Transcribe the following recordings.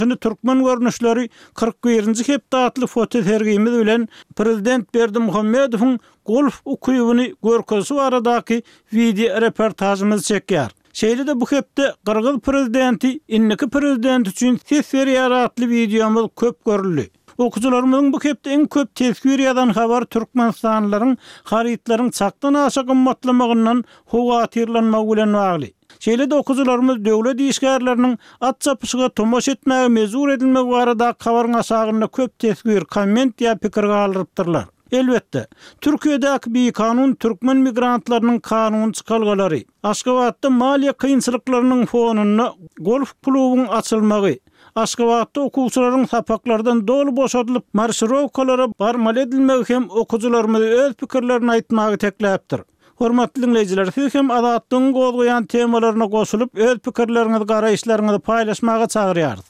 Şimdi Türkmen görünüşleri 41-nji hepde atly foto sergimiz bilen Prezident Berdimuhammedowyň golf ukuyuny görkezü baradaky video reportajymyzy çekýär. Şeýle-de bu hepde Kırgız prezidenti, inniki prezident üçin tesir yaratly videomuz köp görüldi. Okujularymyzyň bu hepde en köp tesir ýadan habar Türkmenistanlylaryň haritlaryň çakdan aşa gymmatlamagynyň howatirlanmagy bilen bagly. Şeýle-de okujularymyz döwlet işgärleriniň at çapyşyga tomoş etmäge mezur edilmegi barada habaryň aşagyna köp tesir, komment ýa pikir galyrypdyrlar. Elbette, Türkiýedäki bir kanun Türkmen migrantlarynyň kanun çykalgalary, Aşgabatda maliýe kynçylyklarynyň fonuna golf klubynyň açylmagy, Aşgabatda okuwçylaryň sapaklardan dolu boşadylyp marşrowkalara barmal edilmegi hem okujularymyz öz pikirlerini aýtmagy tekläpdir. Hormatly dinleyijiler, siz hem adatlygyň gozgoýan temalaryna goşulyp öz pikirleriňizi, garaýşlaryňyzy paýlaşmaga çagyrýarys.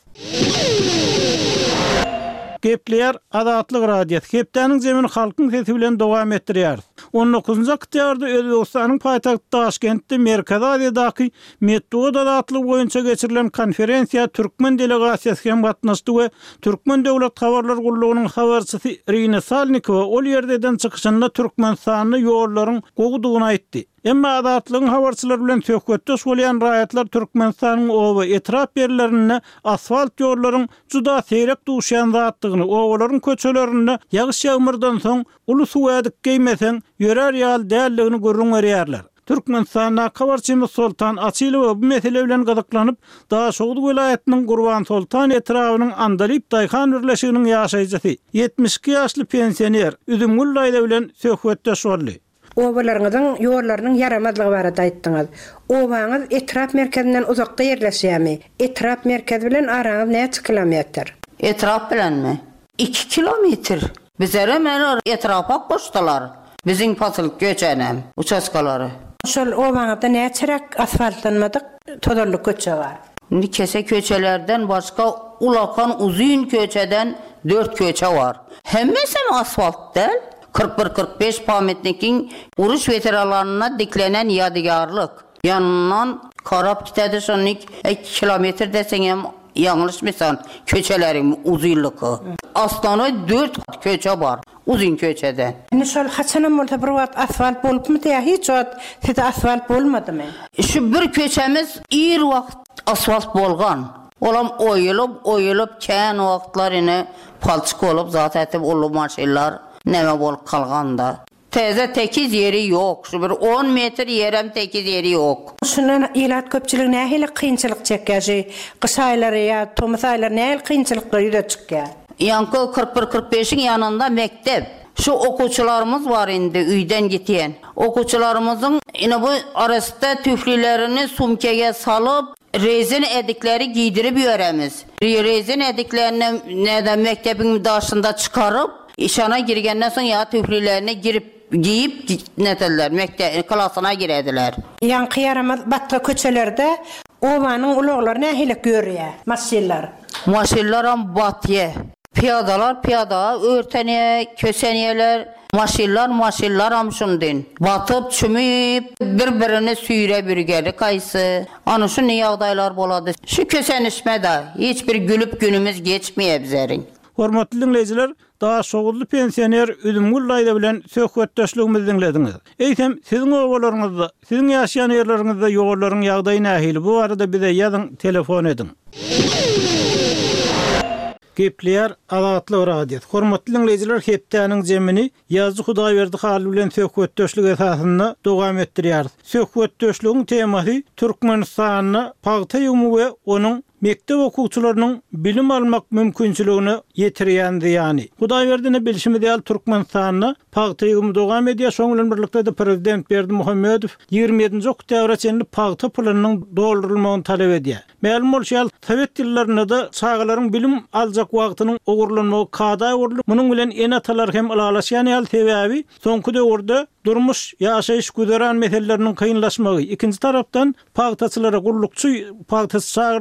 Gepler Adatlyk radio hepdeniň zemini halkyň sesi bilen dowam etdirýär. 19-njy oktýabrda Özbegistanyň paýtagty Taşkentde Merkez Aziýadaky metod adatlygy boýunça geçirilen konferensiýa Türkmen delegasiýasy hem gatnaşdy we Türkmen döwlet habarlar gurulugynyň habarçysy Irina Salnikova ol ýerden çykyşynda Türkmenistanyň ýollaryň gowudygyny aýtdy. Emma adatlygyň habarçylar bilen söhbetdeş bolýan raýatlar Türkmenistanyň owa etrap ýerlerine asfalt ýollaryň juda seýrek duşýan zatdygyny, owalaryň köçelerinde ýagyş ýağmurdan soň uly suw ädik geýmeseň ýörer ýal dälligini görüň berýärler. Türkmenistanyň habarçymyz Sultan Asylow bu mesele bilen gyzyklanyp, Daşoğlu vilayatynyň Gurban Sultan etrawynyň Andalyp Daýhan birleşiginiň ýaşaýjysy 72 ýaşly pensioner Üzümgül Laýla bilen söhbetdeş boldy. Obalaryňyzyň ýollarynyň yaramadlygy barada aýtdyňyz. Obaňyz etrap merkezinden uzakda ýerleşýärmi? Etrap merkezi bilen araňyz näçe kilometr? Etrap bilenmi? 2 kilometr. Bizlere men etrapa koşdular. Bizim pasyl göçenem, uçaskalary. Şol obaňyzda näçerek asfaltlanmadyk, todurlyk köçe bar. Indi kese köçelerden başka ulakan uzun köçeden 4 köçe var. Hemmesi asfalt değil. 41-45 pametnikin uruş veteranlarına diklenen yadigarlık. Yanından karab gitedi şonlik 2 kilometr deseňem ýanglışmysan köçelerin uzunlygy. Aslana 4 köçe var. Uzun köçeden. Şol haçanam bolsa bir wagt asfalt bolupmy diýä hiç wagt size asfalt bolmadymy? Şu bir köçemiz ir wagt asfalt bolgan. Olam oyulup kän wagtlar ine palçyk bolup zat etip ulu maşinlar näme bolup kalganda. Teze tekiz yeri yok. Şu bir 10 metr yerem tekiz yeri yok. Şundan ilat köpçülük nähili kynçylyk çekýär? Kış aýlary ýa tomuz aýlary nähili kynçylyklar ýüze çykýar? Yankı 41-45'in yanında mektep. Şu okuçularımız var indi üyden gityen. Okuçularımızın yine bu arasında tüflilerini sumkeye salıp rezin edikleri giydirip yöremiz. Rezin ediklerini neden mektebin daşında çıkarıp işana girgenden sonra ya tüflilerini giyip neteller mektep klasına girediler. Yankı yaramaz batta köçelerde obanyň ulagları nähili görýär? Maşinlar am batye. Piyada, örtene, köseniyeler, maşinlar amşundin. Batıp, çümüp, birbirini süyre bürgeli kaysı. Anı şu ne yağdaylar boladı. Şu kösenişme de hiçbir gülüp günümüz geçmeye bizerin. Hormatly dinleyijiler, Daşoğlu pensioner Üzümgül Laýla bilen söhbetdeşligimizi dinlediňiz. Eýsem, siziň obalaryňyzda, siziň ýaşaýan ýerleriňizde ýollaryň ýagdaýy nähili? Bu arada bize ýazyň, telefon edin. Gepler Adatlyk radio. Hormatly dinleyijiler, hepdeniň jemini ýazy Hudaýberdi haly bilen söhbetdeşlik esasynda dowam etdirýär. Söhbetdeşligiň temasy Türkmenistanyň paýta ýymy we onuň mektep okuwçylarynyň bilim almak mümkinçiligini ýetirýändi ýani. Hudaýberdine bilişimi diýil Türkmenistanyň paýta ýymy dowam edýär. Şoň bilen birlikde de Prezident Berdimuhammedow 27-nji oktýabra çenli paýta pulunyň doldurulmagyny talep edýär. Ma'lum bolýar, Sowet ýyllaryna da çağalaryň bilim aljak wagtynyň ogurlanmagy kada ogurlyk. Munyň bilen en atalar hem alalaşýan ýaly sebäbi soňky döwürde durmuş ýaşaýyş güzären meseleläriniň kynlaşmagy. Ikinji tarapdan paýtaçylara gullukçy paýtaçy çağırylsa olary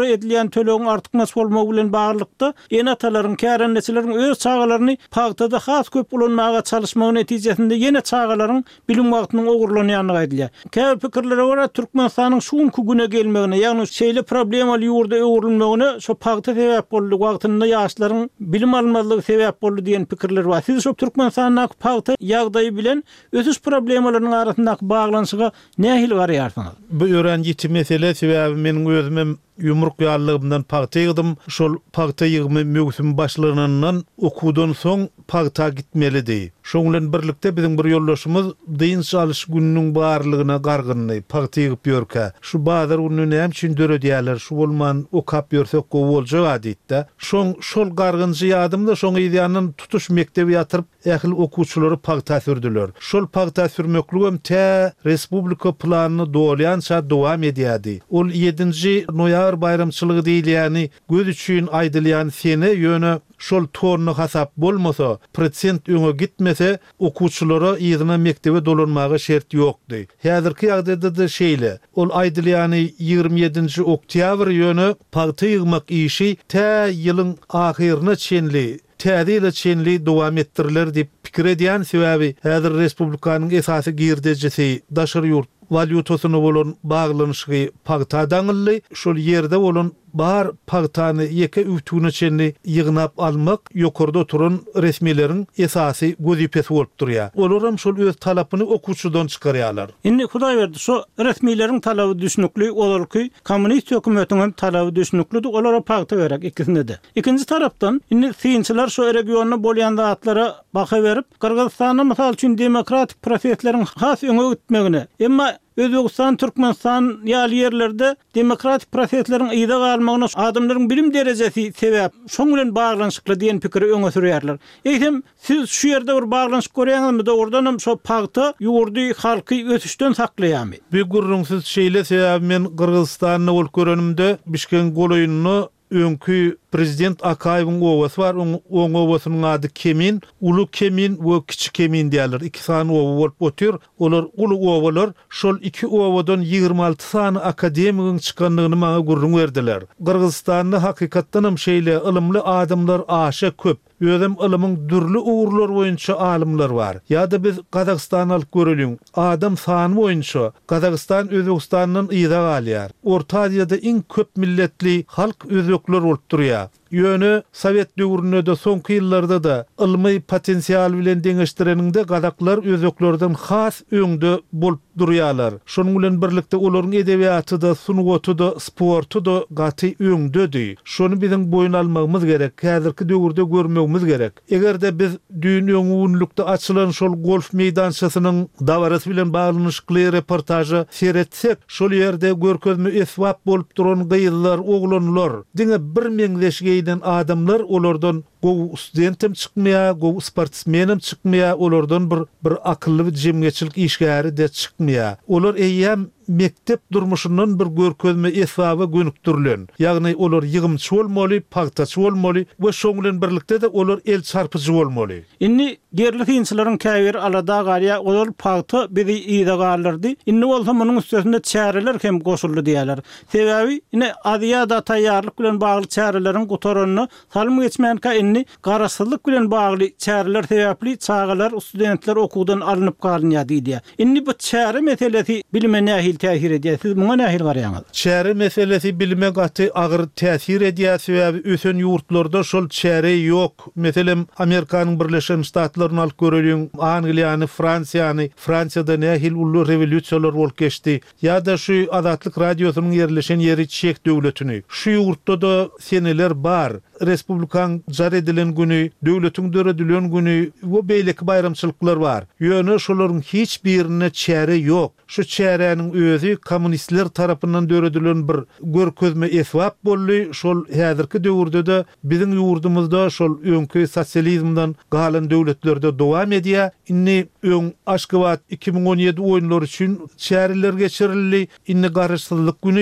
edilen töleğin artykmasy bolmagy bilen baglykda enatalaryň, kärenlesilerin öz çağalaryny pagtada has köp bulanmaga çalışmagy netijesinde ýene çağalaryň bilim wagtynyň ogurlanýanyny aýdylýar. Käbir pikirlere görä Türkmenistanyň şuňky güne gelmegine, ýagny şeýle problemal ýurda öwrülmegine şo pagta sebäp boldy, wagtynda ýaşlaryň bilim almazlygy sebäp boldy diýen pikirler bar. Siz şo Türkmenistanyň pagta ýagdaýy bilen ötüş problemalarynyň arasyndaky baglanyşyga nähil garaýarsyňyz? Bu ören ýiti mesele sebäbi meniň özümem yumruk ýarlygymdan pagta ýygdym. Şol pagta ýygymy mögsüm başlaryndan okudan soň pagta gitmelidi. Şoň bilen birlikde biziň bir ýoldaşymyz dyn çalyş gününiň barlygyna gargynly pagta ýygyp ýörkä. Şu bazar gününe hem üçin döredýärler. Şu bolman okap ýörsek go boljak diýdi. Şol gargynjy ýadymda şoň ýanyň tutuş mektebi ýatyryp ähli okuwçylary pagta sürdiler. Şol pagta sürmekligim te respublika planyny dolýança dowam edýärdi. Ol 7-nji noýabr bayramçylygy diýilýäni göz üçin aýdylýan sene ýöne şol torny hasap bolmasa, prosent öňe gitmese, okuwçylara ýygyna mektebe dolanmagy şert ýokdy. Häzirki ýagdaýda da şeýle. Ol aýdylýany 27-nji oktyabr ýöne pagta ýygmak işi te ýylyň ahyryna çenli täze çenli dowam ettiriler diýip pikir edýän sebäbi häzir respublikanyň esasy girdejisi daşary ýurt valyutasyna bolan baglanyşy pagta daňyly, şol ýerde bolan bar pagtany ýeke üwtüne çenli ýygnap almak ýokurda oturan resmilerin esasy gözüpesi bolup durýar. Olaram şol öz talapyny okuwçydan çykarýarlar. Indi Hudaý berdi, şo resmilerin talaby düşnükli olarky kommunist hökümetiniň talaby düşnükli, olara pagta berek ikisinde de. İkinji tarapdan indi synçylar şo regiona bolýan zatlara baka berip, Kyrgyzstanyň mysal üçin demokratik prosesleriň has öňe gitmegine, emma Özbegistan, Türkmenistan ýaly ýerlerde demokratik prosesleriň ýyda galmagyna adamlaryň bilim derejesi sebäp, şoň bilen baglanyşykly diýen pikiri öňe sürýärler. Eýsem, siz şu ýerde bir baglanyşyk görýäňizmi de ordanam şo pagta ýurdy halky ötüşden saklaýarmy? Bir gurrunsiz şeýle sebäbi men Kyrgyzstanyny ol görenimde Bişkek goloýuny öňkü prezident Akaýewiň owasy bar, oň owasynyň ady Kemin, Ulu Kemin we Kiçik Kemin diýerler. Iki sany owa bolup otur. Olar ulu owalar, şol iki owadan 26 sany akademigiň çykanlygyny maňa gurrun berdiler. Kyrgyzstanda hakykatdan hem şeýle ilmli adamlar aşa köp. Özüm ilmiň dürli uğurlar boýunça alimler bar. Ýa-da biz Kazakstany alyp görelim. Adam sany boýunça Kazakistan Özbegistanyň ýyda galýar. Orta Aziýada iň köp milletli halk özbekler bolup durýar. Ýöne Sowet döwründe de soňky ýyllarda da ilmi potensial bilen deňeşdireninde Kazaklar özbeklerden has öňde bolup durýarlar. Şonuň bilen birlikde olaryň edebiýaty da, sunugaty da, sportu da gaty öňdedir. Şonu biziň boýun almagymyz gerek. Häzirki döwürde görmegimiz gerek. Egerde biz dünýäň ünlükde açylan şol golf meýdançasynyň dawarasy bilen baglanyşykly reportajy seretsek, şol ýerde görkezme esbap bolup duran gyýylar, oglanlar, diňe bir meňzeşge adamlar olardan go studentim çykmaya, go sportsmenim çykmaya, olardan bir akıllı jemgeçilik işgäri de çykmaya. Olar eýem mektep durmuşundan bir görkezme esbaba gönükdirilen. Ýagny olar ýygymçy bolmaly, pagtaçy bolmaly we şoň bilen birlikde de olar el çarpyjy bolmaly. Inni gerli synçylaryň käbir alada garya olar pagta bizi ýyda galardy. Inni bolsa munyň üstünde çäreler hem goşuldy diýerler. Sebäbi ine adiýada taýýarlyk bilen bagly çäreleriň gutaranyny salym geçmänkä inni garaşsyzlyk bilen bagly çäreler sebäpli çağalar studentler okuwdan alınıp galynýar diýdi. Inni bu çäre meselesi bilime nähil täsir edýär. Siz muňa nähil garaýaňyz? Çäre meselesi bilime gaty agyr täsir edýär sebäbi ösen ýurtlarda şol çäre ýok. Meselem Amerikanyň Birleşen Ştatlaryny alyp görelim, Angliýany, Fransiýany, Fransiyada nähil ully rewolýusiýalar bolup geçdi. Ýa-da şu Azatlyk radiosynyň ýerleşen ýeri Çek döwletini. Şu ýurtda da seneler bar. Respublikan jar edilen günü, döwletiň döredilen günü we beýleki bayramçylyklar bar. Ýöne şolaryň hiç birine çäre ýok. Şu çärenin özü kommunistler tarapyndan döredilen bir görkezme esbap boldy. Şol häzirki döwürde de biziň ýurdumyzda şol öňkü sosializmdan galan döwletlerde dowam edýär. Inni öň Aşgabat 2017 oýunlary üçin çäreler geçirildi. Inni garaşsyzlyk günü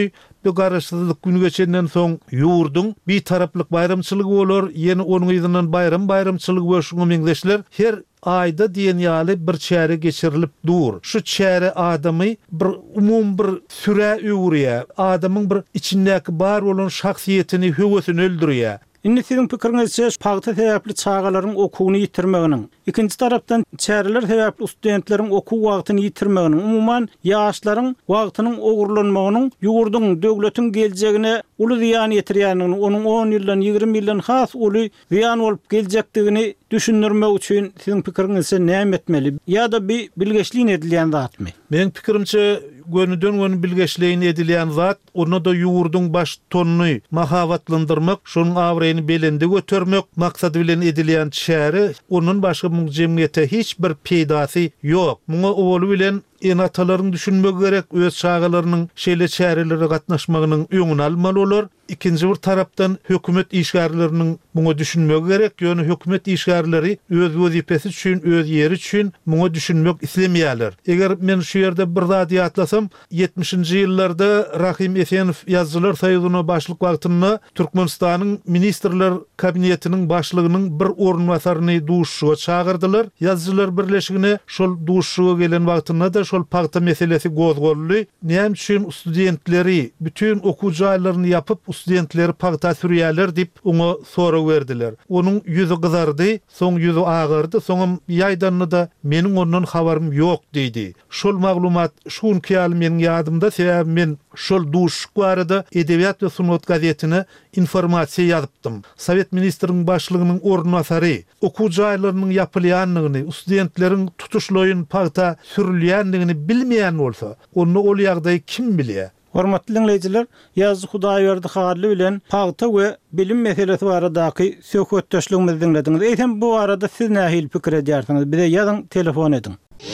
bu garaşsyzlyk günü geçenden soň ýurdun bir taraplyk bayramçylygy bolar, ýene onuň ýyzynyň bayramçylygy bolşuňy meňzeşler her ayda diýen ýaly bir çäre geçirilip dur. Şu çäre adamy bir umum bir süre öwrüýär. Adamyň bir içindäki bar bolan şahsiýetini, höwesini öldürýär. Indi sizin pikiriňizçe pagta sebäpli çağalaryň okuwyny ýitirmeginiň, ikinji tarapdan çäreler sebäpli studentleriň okuw wagtyny ýitirmeginiň, umuman ýaşlaryň wagtynyň ogurlanmagynyň ýurdun, döwletiň geljegine uly ziýan ýetirýänini, onuň 10 ýyldan 20 ýyldan has uly ziýan bolup geljekdigini düşündirmek üçin sizin pikiriňizçe näme etmeli? Ýa-da bir bilgeçliğin edilýän zatmy? Men pikirimçe gönüden bilgeçliğin edilýän zat, onu da ýurdun baş tonunu mahavatlandyrmak, şonuň awraýyny belinde götürmek maksady bilen edilýän şäri, onun başga jemgyýete hiç bir peýdasy ýok. Muňa owaly bilen enatalaryň düşünmek gerek, öz şagalarynyň şeýle çäreleri gatnaşmagynyň öňüni almaly bolar. İkinji bir tarapdan hökümet işgärleriniň muňa düşünmek gerek, ýöne hökümet işgärleri öz wezipesi üçin, öz ýeri üçin muňa düşünmek islemýärler. Eger men şu ýerde bir zat ýatlasam, 70-nji ýyllarda Rahim Esenow Ýazgylar Soýuzyna başlyk wagtynda Türkmenistanyň ministrler kabinetiniň başlygynyň bir ornwasaryny duşşuga çağırdylar. Ýazgylar birleşigine şol duşşuga gelen wagtynda da şol pagta meselesi gozgolly. Näme üçin studentleri bütün okuw jaýlaryny ýapyp studentleri pagta sürýärler dip oňa sora berdiler. Onuň ýüzi gyzardy, soň ýüzi agyrdy, soňam ýaýdanny da meniň ondan habarym ýok diýdi. Şol maglumat şuň kýal meniň ýadymda, sebäbi men şol duşşuk barada Edebiýat we Sunat gazetine informasiýa ýazypdym. Sowet ministriniň başlygynyň ornwasary okuw jaýlarynyň ýapylýanlygyny, studentleriň tutuşlaýyn pagta sürilýändigini bilmeýän bolsa, onu ol ýagdaý kim bilýär? Hormatly dinleyijiler, Ýazgy Hudaýberdi habarly bilen pagta we bilim meselesi baradaky söhbetdeşligimizi dinlediňiz. Eýsem bu arada siz nähili pikir edýärsiňiz? Bize ýazyň, telefon ediň.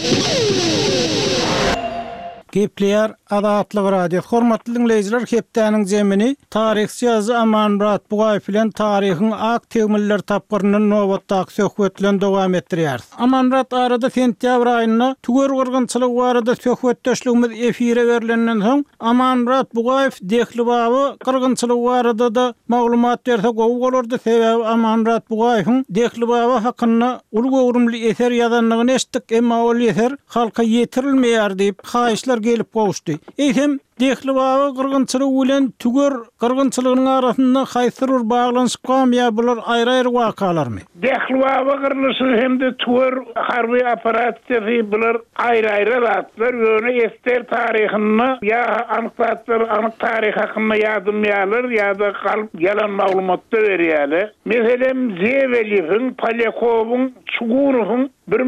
Gepleýär Adatlyk radio. Hormatly dinleyijiler, hepdäniň jemini tarihçi ýazgy Amanmurat Bugaýew bilen tarihiň ak tegmiller tapgyrynyň nowatdaky söhbetlen dowam etdirýär. Amanmurat arada sentýabr aýyna tüger gyrgynçylyk barada söhbetdeşligimiz efire berilenden soň Amanmurat Bugaýew dehli baby gyrgynçylyk barada da maglumat berse gowy bolardy. Sebäbi Amanmurat Bugaýewiň dehli baby hakynda uly gowrumly eser ýazanlygyny eşitdik, emma ol eser halka ýetirilmeýär diýip haýyşlar gelip gowuşdy. Eýsem dehli baby gyrgynçylyk bilen tüger gyrgynçylygynyň arasynda haýsy bir baglanyş gamýa bular aýry-aýry wakalarmy? Dehli baby gyrgynçy hemde tüger harby aparaty bular aýry-aýry zatlar, ýöne ester taryhyny ýa anyklatlar, anyk taryh hakynda ýazmýarlar ýa-da galyp ýalan maglumatlar berýärler. Meselem Zeveliýewiň, Polyakowyň, Çugurowyň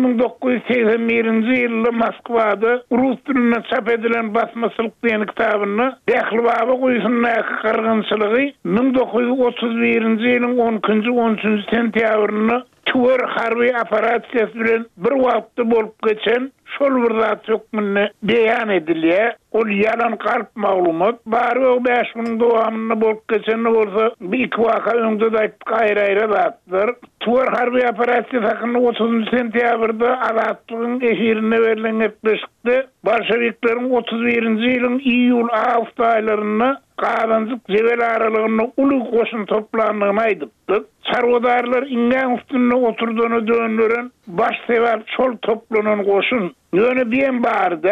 1981-nji ýylda Moskwada rus dilinde çap edilen basmaçylyk diýen kitabyny dehli baby goýsundaky gyrgynçylygy 1931-nji ýylyň 10-njy 13-nji sentýabryny tüger harby aparatsiýasy bilen bir wagtda bolup geçen şol bir zat hökmüne beýan edilýär. Ol ýalan galyp maglumat bary o 5 güniň dowamyny bolup geçen bolsa bir iki waka öňde de aýry-aýry zatlar. Tüger harby aparatsiýasy hakynda 30-njy sentýabrda Adatlygyň efirine berilen etmişdi. Bolşewikleriň 31-nji ýylyň iýul-awgust aýlaryna Qadanzyk jebel aralygyny uly goşun toplandygyny aýdypdy. Çarwadarlar iňen üstünde oturduğunu döndüren baş sewer çol toplanan goşun. Ýöne bilen barda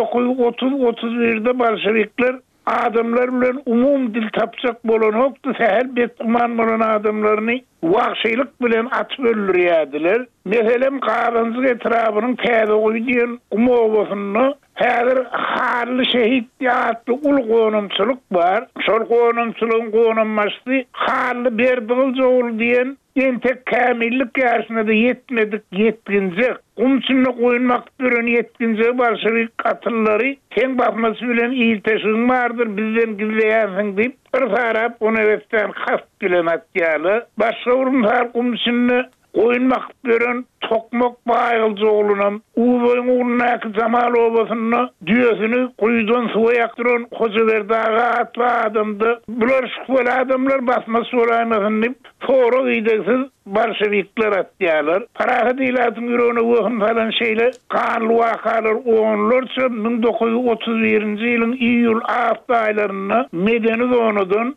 1930-31-de bolşewikler adamlar bilen umum dil tapjak bolan hokdy sähel betman bolan adamlaryny wagşylyk bilen atyp öldürýärdiler. Meselem Qadanzyk etrabynyň täze goýdýan umowasyny häzir harly şehit ýatly ul gonumçylyk bar. Şol gonumçylygyň gonummasy harly berdigil jogul diýen entek kämillik ýaşyna da yetmedik, yetginje. Umçyny goýmak bilen yetginje bolşewik gatyllary sen basmasy bilen ýyteşiň bardyr, bizden gizleýänsiň diýip bir tarap onu wetden hast bilen atýaly. Başga urumsar umçyny Oyunmak beren tokmak bayılcı oğlunam. Uğurun uğrunaki Zamal obasını düğesini kuyudan suya yaktıran Hocaverdağı atlı adamdı. Bular şükbeli adamlar basması olaymasın deyip sonra gideksiz Bolşevikler atdiyalar. Parahat ilatın yürüğüne vöhün falan şeyle kanlı vakalar oğunlarsa 1931 yılın iyul hafta aylarına Medeni Zonu'dan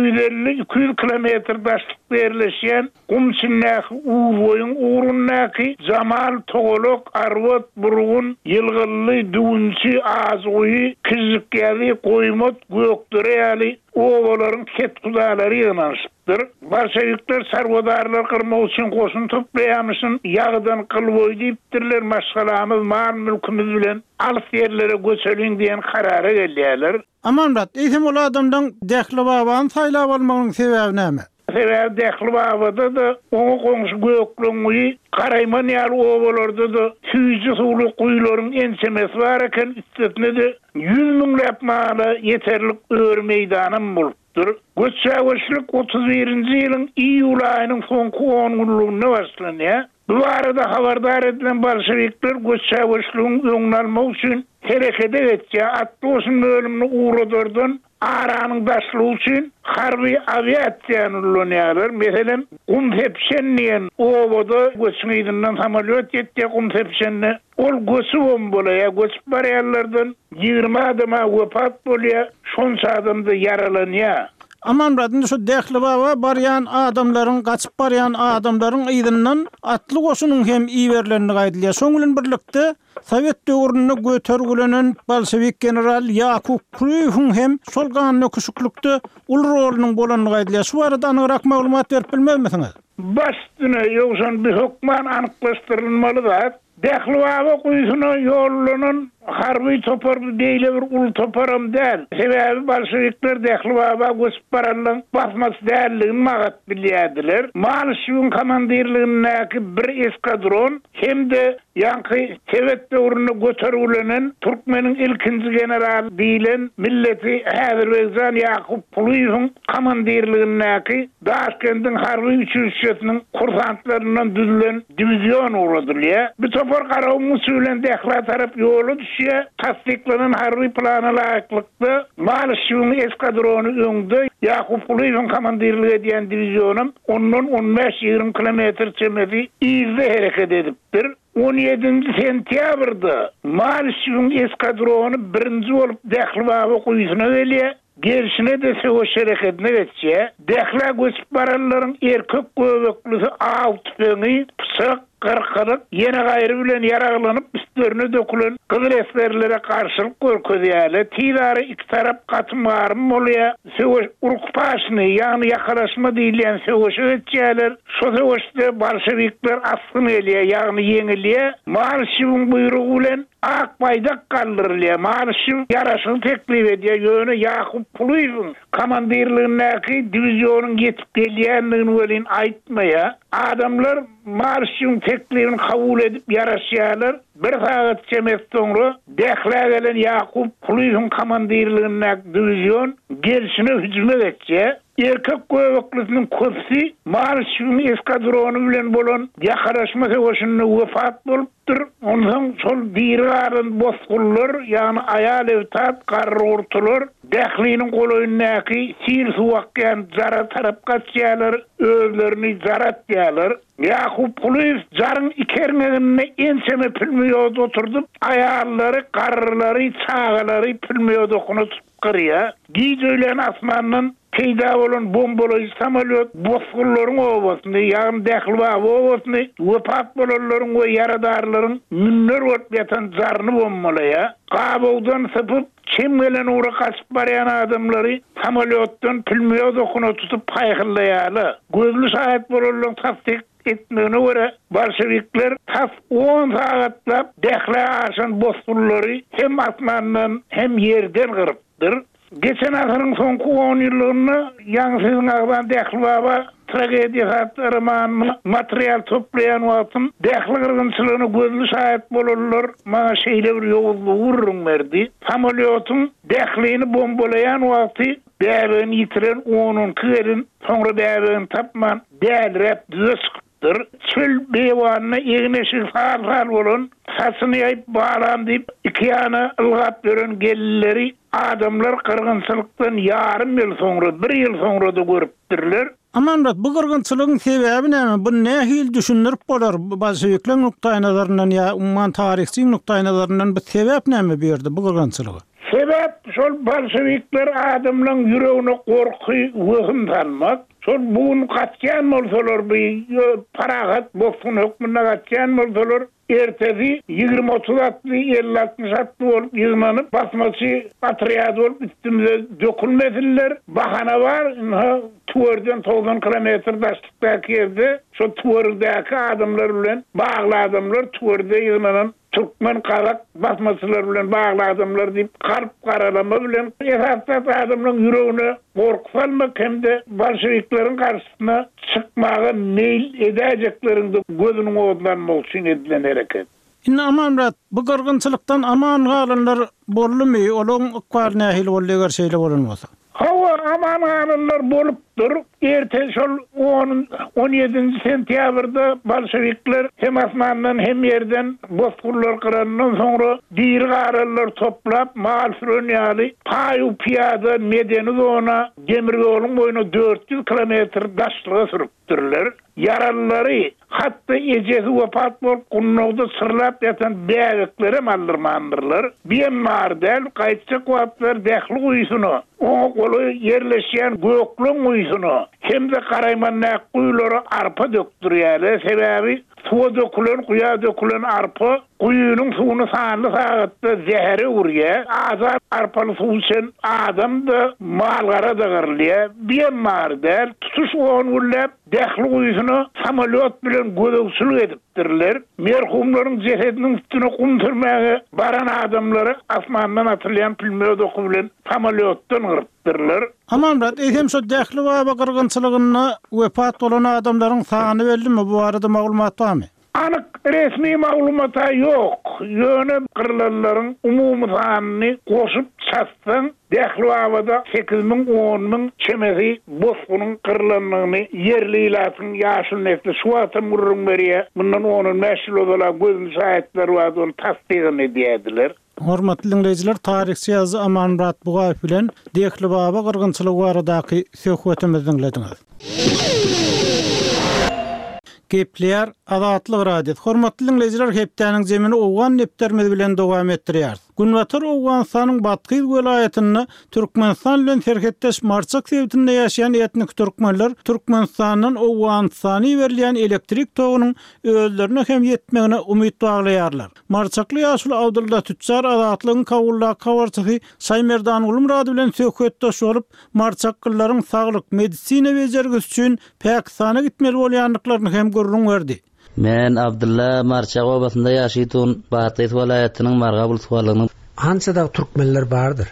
150-200 kilometre daşlıkta yerleşen Kumçinnak Uğur'un uğrunnaki Zamal Togolok Arvat Burgun Yılgıllı Düğünçü Azgıyı Kizikyalı Koymot Gökdüreyali oğaların ket kudaları yığınanışıptır. Bolşevikler sarvadarlar kırmak için koşun toplayamışsın, yağdan kılboy deyiptirler, maşgalamız, mal mülkümüz bilen alt yerlere göçölün diyen karara geldiler. Aman brat, eýsem ol adamdan dähli baban saýlap almagyň sebebi näme? Sebebi dähli babada da oňa goňşy göklüňi Karayman ýaly owalarda da süýji suwly kuýlaryň ensemesi bar eken, üstüne de 100 miňlep mala ýeterlik öýür meýdanam bolupdyr. Göçäwişlik 31-nji ýylyň iýul aýynyň soňky 10 günlüğüne başlanýar. Bu arada habardar edilen Bolşevikler göçäwişligiň öňüni almak üçin hereket etdi. 60 bölümni uğradırdan Aranyň başlygy üçin harby aviasiýany ullanýarlar. Meselem Kumtepşenniň owada göçmeydinden samolyot ýetdi Kumtepşenne. Ol göçü bolýar, göçüp barýarlardan 20 adama wepat bolýar, şonça adam da yaralanýar. Aman bradın şu dähli baba baryan adamlaryň gaçyp baryan adamlaryň ýygynyň atly goşunyň hem iýerlerini gaýdylýar. Şoň bilen birlikde Sovet döwründe götergilenen Bolşevik general Yakup Kruyev'in hem şol ganyny küçüklükde ul rolunyň bolanyny gaýdylýar. Şu arada anyrak maglumat berip bilmezmisiňiz? Başdyna ýoksan bir hökman anyklaşdyrylmaly da dähli baba kuýusyna ýollanan harby topar diýile bir ul toparam däl. Sebebi Bolşevikler dähli baba göçüp baranyň basmasy dälligini magat bilýärdiler. Malşyň komandirligindäki bir eskadron hem-de ýanky Sovet döwründe götergilenen Türkmeniň ilkinji general diýilen milleti Azerbaycan Yakup Pulyýewiň komandirligindäki Daşkentin harby üçüňsiniň kursantlaryndan düzülen divizion uğradylýar. Bir topar garawmysy bilen dähli tarap ýoly tasdiklanan harby plana laýyklykda Malşyň eskadrony öňde Yakup Pulyýewiň komandirligi edýän divizionum ondan 15-20 kilometr çemedi izle hereket edipdir. 17 sentýabrda Malşyň eskadrony birinji bolup dähli baba kuýusyna gelýär. Gerçine de söwüş hereketine geçýär. Dähli göçüp baranlaryň erkek göbekli aw tüpeňi pysak kırkırık yine gayrı bilen yaraglanıp üstlerine dökülen kızıl esmerlere karşılık görkezýärler. Tiýdary iki tarap katmarym bolýar. Söwüş urkpaşyny ýagny ýakalaşma diýilen söwüş etýärler. Şo söwüşde Bolşevikler aslyn elýär, ýagny ýeňilýär. Malşyň buyrugy bilen ak baydak kaldırılýar. Malşyň ýaraşyny teklip edýär. Ýöne Yakup Pulyýewiň komandirligindäki divizionuň ýetip gelýändigini welin aýtmaýar. Adamlar Malşyň teklifini kabul edip yaraşýarlar. Bir saat çemek soňra dähli gelen Yakup Pulyýewiň komandirligindäki divizion gelişine hücum etdi. Erkek göbeklisiniň köpsi Malşyň eskadrony bilen bolan ýakaraşma söwüşinde wepat bolupdyr. Ondan şol diýaryn bosgullar, ýani aýal ewtat garrurtular dähliniň goloýundaky sil suwakyan zara tarap gaçýarlar, özlerini zaratýarlar. Yakup Pulyýew jaryn ikermegine enseme pilmeýode oturdup, aýallary, garrlary, çağalary pilmeýode okunup gyrýar. Giýjelen asmanyň peýda bolan bombalaýy samolyot bosgullaryň owasyny, ýagny dähli baba owasyny, wepat bolanlaryň we ýaradarlaryň münner bolup ýatan zaryny bombalaýar. Gabawdan sypyp kim gelen uğra kaçıp baryan adamları samolyotdan pilmeýode okunup tutup paýhyldaýarlar. Gözlü şahit bolanlaryň tasdik etmegine göre Bolşevikler tas 10 sagatlap dähli aşan bosgullary hem asmandan hem ýerden gyrypdyr. Geçen asyryň soňky 10 ýyllygyny ýaňsyň agdan dähli baba tragediýa roman material toplayan wagtym dähli gyrgynçylygyny gözlü şahit bolanlar maňa şeýle bir ýolgy urrun berdi. Samolyotyň dählini bombalayan wagty bären ýitiren 10 kýerin soňra bären tapman dälrep düz bolupdyr. Çöl beýwanyna egneşik sal bolan, hasyny aýyp balan diýip iki ýana ylgap beren gelleri adamlar kırgınçylykdan yarım ýyl soňra, 1 ýyl soňra da görüpdirler. Amanrat, bu gyrgynçylygyň sebebi näme? Bu nähil düşündirip bolar? Bolşewikler nukdaý nazaryndan ýa umman tarihçi nukdaý nazaryndan bu sebäp näme berdi bu gyrgynçylyga? Sebäp şol bolşewikler adamlaryň ýüregine gorky, wöhüm salmak. Şol bugün gaçýan bolsalar bu paragat boksun hökmüne gaçýan bolsalar ertesi 20-30 atly 50-60 atly bolup ýygnanyp basmaçy patriýat bolup üstümize dökülmediler. Bahana var, tuwerden 90 kilometr daşlykdaky ýerde şo tuwerdaky adamlar bilen bagly adamlar tuwerde ýygnanan Türkmen qarak basmaçylar bilen bagly adamlar diýip garp garalama bilen esasda adamlaryň ýüregine gorky salmak hemde bolşewikleriň garşysyna çykmagy meýil edäjeklerinde gözüniň oğlanmak üçin edilen hereket. Inna amanrat, bu gyrgynçylykdan aman galanlar bolmy? Olaň ykbar nähil bolýar şeýle bolanmasa. Hawa aman galanlar bolupdyr. Erte şol 17 sentýabrda bolşewikler hem asmandan hem yerden bozgurlar kırandan sonra dir garalar toplap mal sürünýäli paýu piýada medeni zona demir ýoluň boýuna 400 kilometr daşlyga sürüpdirler. Yaralary hatda ejesi wapat bolup gunnawda sırlap ýatan bägekleri maldyrmandyrlar. Biýemmardel gaýtjak waptlar dähli uýsuny, oňa goly yerleşýän göklüň uýsuny hem de Karaymannak kuyuları arpa döktürýärler. Sebebi suwa dökülen, kuya dökülen arpa kuyunun suwuny sanly sagatda zehri urýar. Azat arpaly suw üçin adam da malgara da gyrlýar. Biýemmardel tutuş oň ullap dähli uýsuny samolyot bilen gödökçülük edipdirler. Merhumlaryň jesediniň üstüne kum sürmäge baran adamlary asmandan atylýan pilme doku bilen samolyotdan gyrypdyrlar. Amanrat, hem şu dähli we gyrgynçylygyna wepat bolan adamlaryň sany bellimi? Bu arada maglumat barmy? Anyk resmi maglumata yok. Ýöne gyrlanlaryň umumy sanyny goşup çatsaň dähli awada 8.000-10.000 çemesi bozgunyň gyrlanlygyny yerli ilatyň ýaşyl nesli şuwata murrun berýär. Bundan onun meşhur olarak gözün şahitler var, onu tasdigini edýärdiler. Hormatly dinleyijiler, tarihçi ýazy Amanrat Bugaýew bilen dähli baba gyrgynçylygy baradaky söhbetimizi dinlediňiz. Gepler Azatlyk radio. Hormatly dinleyijiler, hepdäniň jemini owgan neptermez bilen dowam etdirýär. Günwatar Owganistanyň Batky welaýatyny Türkmenistan bilen serhetdeş marçak sebitinde ýaşaýan etnik türkmenler Türkmenistanyň Owganistana berilýän elektrik togunyň özlerine hem ýetmegine umyt baglaýarlar. Marçakly ýaşul Abdulla Tüçar Azatlygyň kawulla kawarçysy Saýmerdan Ulum radio bilen söhbetdeş bolup marçaklylaryň saglyk medisina bejergisi üçin Pakistana gitmeli bolýanlyklaryny hem görüň berdi. Men Abdulla Marçak obasynda ýaşaýdym. Batky welaýatynyň Margabul suwalynyň hançada türkmenler bardyr?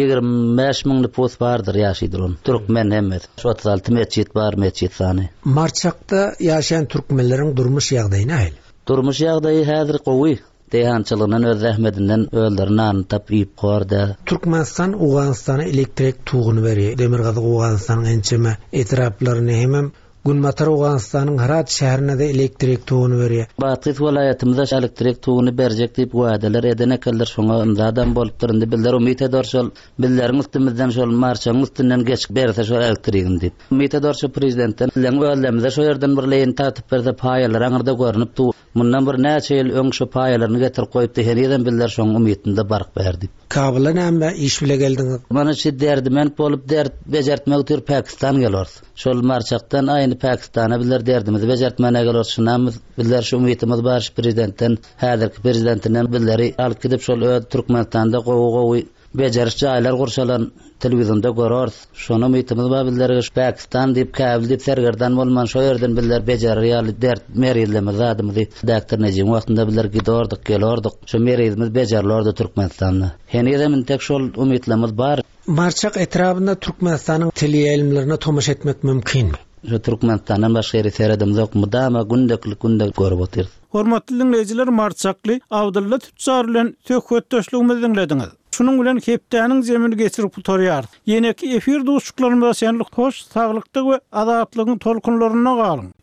25.000 nüfus bardyr ýaşaýdyr. Türkmen hemmet. 36 mesjid bar, mesjid sany. Marçakda ýaşaýan türkmenleriň durmuş ýagdaýy nähil? Durmuş ýagdaýy häzir gowy. Deýhançylygynyň öz zähmetinden öllerini anytyp ýyp gordy. Türkmenistan Owganistana elektrik tuguny berýär. Demirgazy Owganistanyň ençeme etraplaryny hemem Günmatar Owganistanyň Herat şäherine de elektrik tuguny berýär. Batky welaýatymyzda elektrik tuguny berjek diýip wadalar edene keldir, şoňa ymzadan bolup durdy. Bilder umyt edýär şol billeriň üstümizden şol marşaň üstünden geçip berse şol elektrigini diýip. Umyt edýär şol prezidentden leň wadalarymyza şo ýerden bir leýin tatyp berdi, paýalar aňyrda görünüp dur. Mundan bir näçe ýyl öň şo paýalaryny getirip goýupdy. Herýeden biller şoň umytynda bark berdi. Kabula näme iş bile geldiňiz? Mana şu derdiment bolup dert bejertmek üçin Pakistan gelýär. Şol marçakdan aýyny Pakistana biller derdimizi bejertmene gelýär. Şunamyz biller şu umytymyz bar şu prezidentden, häzirki prezidentinden billeri alyp gidip şol Türkmenistanda gowy bejerişçi aýlar gurşalan telewizionda görýär. Şonu umytymyz bar billerge Pakistan diýip käbil diýip sergerdan bolman şo ýerden biller bejerýär dert merizleme zadymyzy daktar Nejim wagtynda biller gidordyk, gelordyk. Şu merizimiz bejerilýärdi Türkmenistanda. Henüzem tek şol umytlarymyz bar. Marçak etrafında Türkmenistanyň tili ýelimlerine tomaş etmek mümkinmi? Şu Türkmenistandan başga ýere seredimiz ýok, mudama gündeklik görüp otyr. Hormatly dinleyijiler, Marçakly Abdulla Tüçar bilen söhbetdeşligimizi dinlediňiz. Şunun bilen hepdäniň jemini geçirip tutarýar. Ýene-ki efir dostluklarymyza şenlik hoş, saglykda we azatlygyň tolkunlaryna galyň.